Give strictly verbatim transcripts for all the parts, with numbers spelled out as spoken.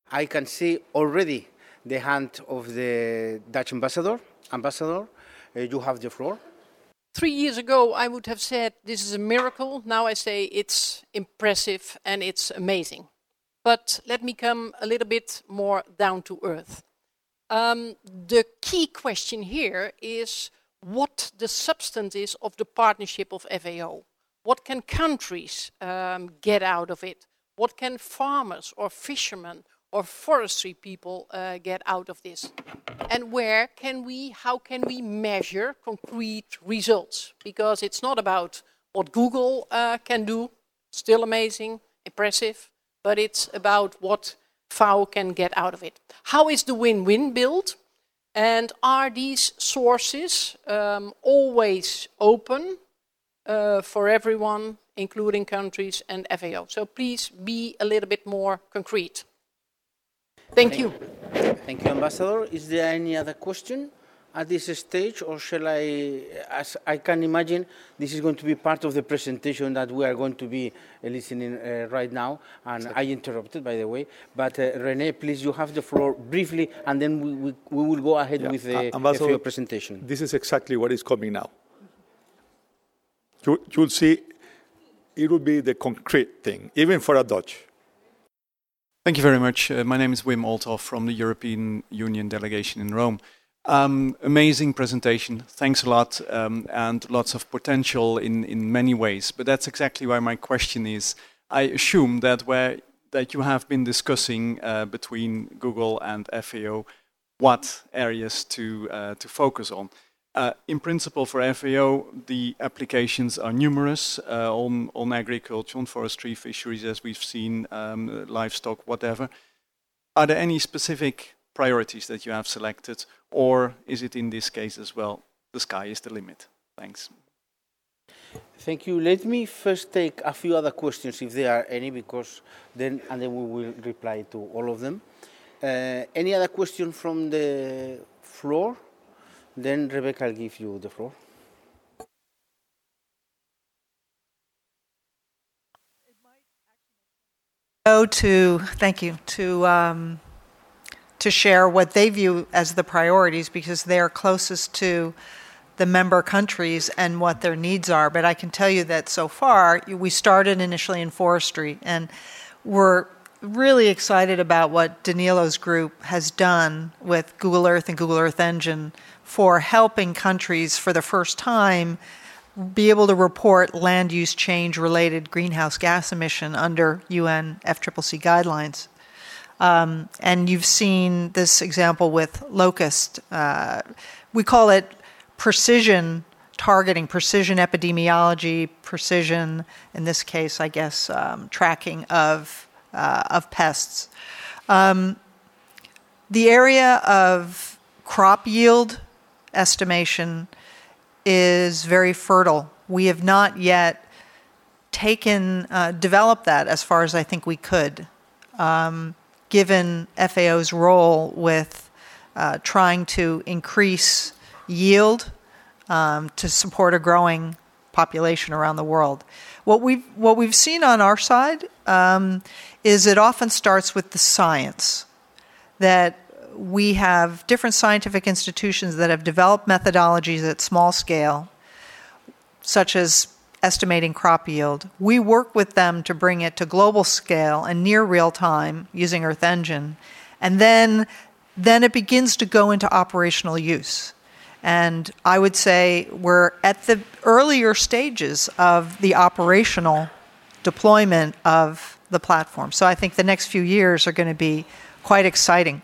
I can see already the hand of the Dutch ambassador. Ambassador, uh, you have the floor. Three years ago, I would have said this is a miracle. Now I say it's impressive and it's amazing. But let me come a little bit more down to earth. Um, the key question here is what the substance is of the partnership of F A O. What can countries um, get out of it? What can farmers or fishermen or forestry people uh, get out of this? And where can we, how can we measure concrete results? Because it's not about what Google uh, can do, still amazing, impressive, but it's about what F A O can get out of it. How is the win-win built? And are these sources um, always open uh, for everyone, including countries and F A O? So please be a little bit more concrete. Thank, Thank you. Thank you, Ambassador. Is there any other question at this stage, or shall I, as I can imagine, this is going to be part of the presentation that we are going to be listening uh, right now, and I interrupted, by the way, but uh, René, please, you have the floor briefly, and then we, we, we will go ahead yeah. with the uh, F A O presentation. This is exactly what is coming now. You, you'll see, it will be the concrete thing, even for a Dutch. Thank you very much. Uh, my name is Wim Olthoff from the European Union delegation in Rome. Um, amazing presentation. Thanks a lot, um, and lots of potential in, in many ways. But that's exactly why my question is, I assume that where that you have been discussing uh, between Google and F A O what areas to, uh, to focus on. Uh, in principle, for F A O, the applications are numerous uh, on, on agriculture, on forestry, fisheries, as we've seen, um, livestock, whatever. Are there any specific priorities that you have selected, or is it in this case as well, the sky is the limit? Thanks. Thank you. Let me first take a few other questions, if there are any, because then, and then we will reply to all of them. Uh, any other question from the floor? Then, Rebecca, I'll give you the floor. Go to, thank you, to, um, to share what they view as the priorities, because they are closest to the member countries and what their needs are. But I can tell you that so far, we started initially in forestry, and we're really excited about what Danilo's group has done with Google Earth and Google Earth Engine for helping countries for the first time be able to report land use change related greenhouse gas emission under U N F C C C guidelines. Um, and you've seen this example with locust. Uh, we call it precision targeting, precision epidemiology, precision, in this case, I guess, um, tracking of, uh, of pests. Um, the area of crop yield estimation is very fertile. We have not yet taken, uh, developed that as far as I think we could, um, given F A O's role with uh, trying to increase yield um, to support a growing population around the world. What we've, what we've seen on our side um, is it often starts with the science, that we have different scientific institutions that have developed methodologies at small scale, such as estimating crop yield. We work with them to bring it to global scale and near real time using Earth Engine. And then, then it begins to go into operational use. And I would say we're at the earlier stages of the operational deployment of the platform. So I think the next few years are going to be quite exciting.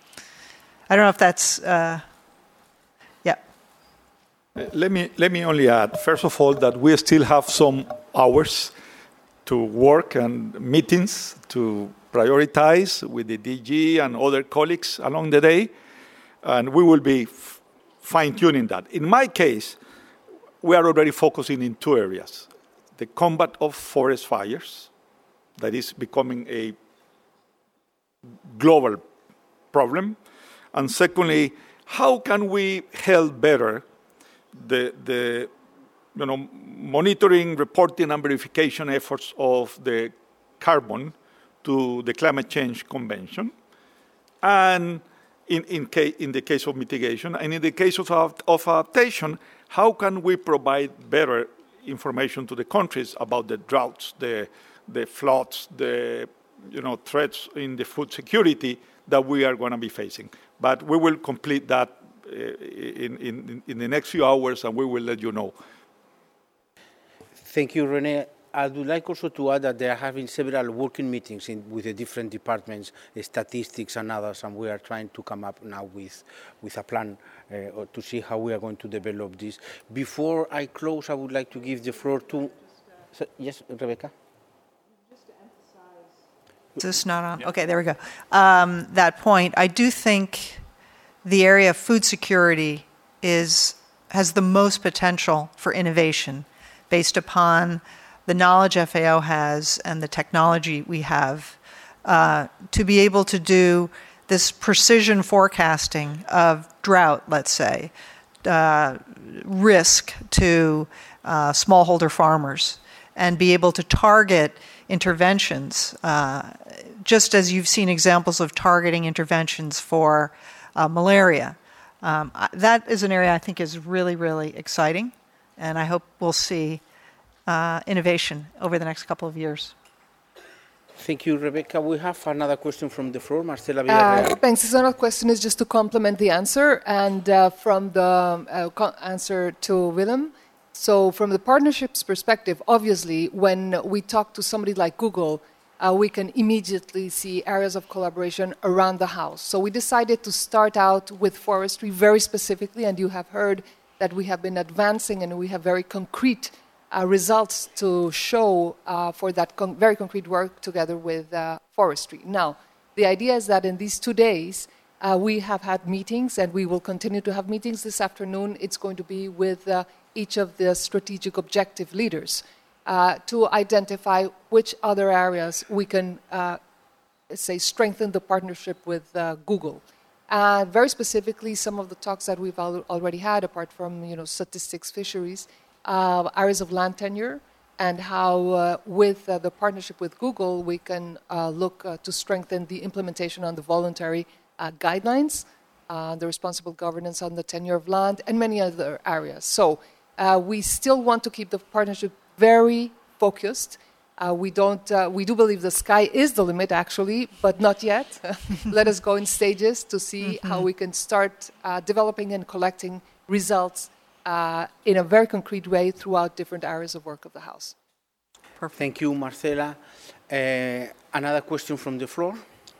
I don't know if that's, uh, yeah. Let me, let me only add, first of all, that we still have some hours to work and meetings to prioritize with the D G and other colleagues along the day, and we will be f- fine-tuning that. In my case, we are already focusing in two areas. The combat of forest fires, that is becoming a global problem. And secondly, how can we help better the, the you know, monitoring, reporting, and verification efforts of the carbon to the Climate Change Convention? And in, in, ca- in the case of mitigation, and in the case of, of adaptation, how can we provide better information to the countries about the droughts, the, the floods, the you know, threats in the food security that we are going to be facing. But we will complete that uh, in, in, in the next few hours, and we will let you know. Thank you, Rene. I would like also to add that they are having several working meetings in, with the different departments, statistics and others, and we are trying to come up now with, with a plan uh, to see how we are going to develop this. Before I close, I would like to give the floor to... So, yes, Rebecca? Is this not on? Okay, there we go. Um, that point, I do think the area of food security is has the most potential for innovation based upon the knowledge F A O has and the technology we have uh, to be able to do this precision forecasting of drought, let's say, uh, risk to uh, smallholder farmers, and be able to target interventions, uh, just as you've seen examples of targeting interventions for uh, malaria. Um, that is an area I think is really, really exciting, and I hope we'll see uh, innovation over the next couple of years. Thank you, Rebecca. We have another question from the floor. Marcela Villarreal. Uh, thanks. This another question is just to complement the answer, and uh, from the uh, co- answer to Willem. So from the partnerships perspective, obviously, when we talk to somebody like Google, uh, we can immediately see areas of collaboration around the house. So we decided to start out with forestry very specifically, and you have heard that we have been advancing and we have very concrete uh, results to show uh, for that con- very concrete work together with uh, forestry. Now, the idea is that in these two days, uh, we have had meetings, and we will continue to have meetings this afternoon. It's going to be with uh, each of the strategic objective leaders uh, to identify which other areas we can, uh, say, strengthen the partnership with uh, Google. Uh, very specifically, some of the talks that we've al- already had, apart from you know statistics, fisheries, uh, areas of land tenure, and how uh, with uh, the partnership with Google, we can uh, look uh, to strengthen the implementation on the voluntary uh, guidelines, uh, the responsible governance on the tenure of land, and many other areas. So Uh, we still want to keep the partnership very focused. Uh, we don't. Uh, we do believe the sky is the limit, actually, but not yet. Let us go in stages to see mm-hmm. how we can start uh, developing and collecting results uh, in a very concrete way throughout different areas of work of the House. Perfect. Thank you, Marcela. Uh, another question from the floor.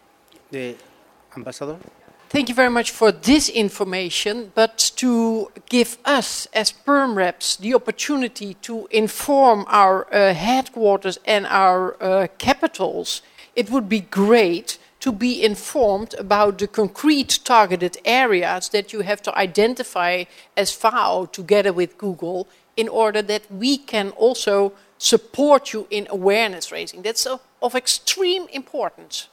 The Ambassador. Thank you very much for this information, but to give us as Perm Reps the opportunity to inform our uh, headquarters and our uh, capitals, it would be great to be informed about the concrete targeted areas that you have to identify as F A O together with Google in order that we can also support you in awareness raising. That's of, of extreme importance.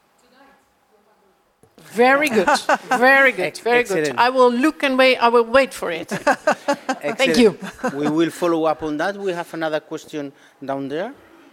Very good, very good, very Excellent. good. I will look and wait, I will wait for it. Thank you. We will follow up on that. We have another question down there.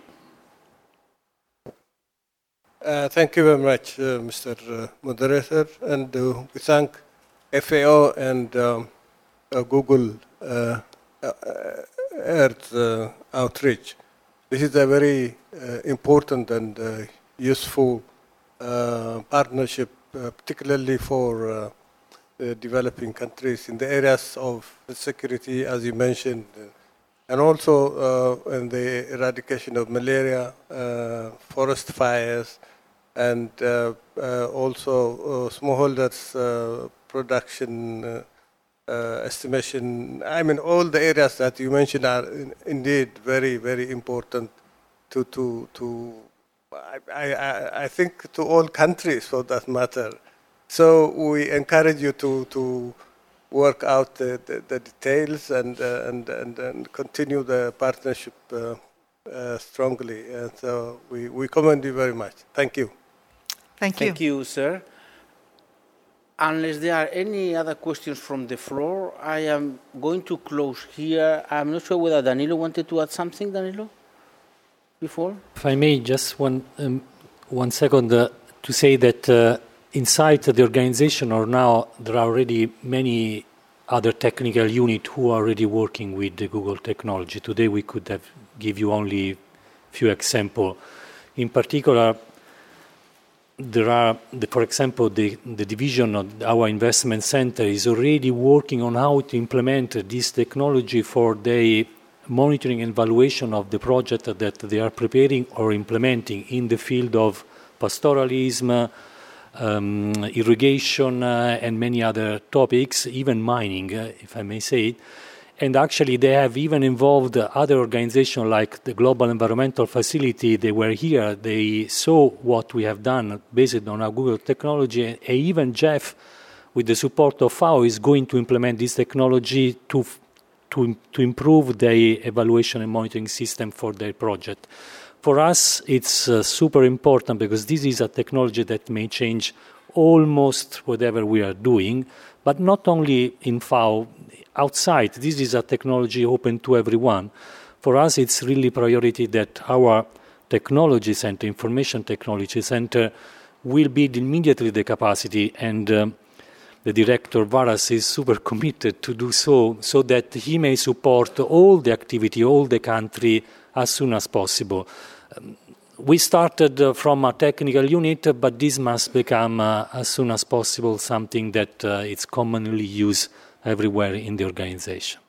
Uh, thank you very much, uh, Mister Uh, Moderator, and uh, we thank F A O and um, uh, Google uh, uh, Earth uh, Outreach. This is a very uh, important and uh, useful uh, partnership, uh, particularly for uh, the developing countries in the areas of security, as you mentioned, uh, and also uh, in the eradication of malaria, uh, forest fires, and uh, uh, also uh, smallholders uh, production uh, uh, estimation. I mean, all the areas that you mentioned are in, indeed very, very important to to to. I, I I think to all countries for that matter. So we encourage you to to work out the, the, the details and, uh, and and and continue the partnership uh, uh, strongly. And so we we commend you very much. Thank you. Thank you. Thank you, sir. Unless there are any other questions from the floor, I am going to close here. I'm not sure whether Danilo wanted to add something, Danilo, before? If I may, just one um, one second uh, to say that uh, inside the organization, or now there are already many other technical units who are already working with the Google technology. Today we could have give you only a few examples. In particular, there are, the, for example, the, the division of our investment center is already working on how to implement this technology for the monitoring and evaluation of the project that they are preparing or implementing in the field of pastoralism, um, irrigation, uh, and many other topics, even mining, uh, if I may say it. And actually, they have even involved other organizations like the Global Environmental Facility. They were here. They saw what we have done based on our Google technology. And even Jeff, with the support of F A O, is going to implement this technology to, to, to improve the evaluation and monitoring system for their project. For us, it's uh, super important because this is a technology that may change almost whatever we are doing, but not only in F A O. Outside, this is a technology open to everyone. For us, it's really priority that our technology center, information technology center, will build immediately the capacity, and um, the director, Varas, is super committed to do so, so that he may support all the activity, all the country, as soon as possible. Um, we started uh, from a technical unit, but this must become, uh, as soon as possible, something that uh, is commonly used everywhere in the organization.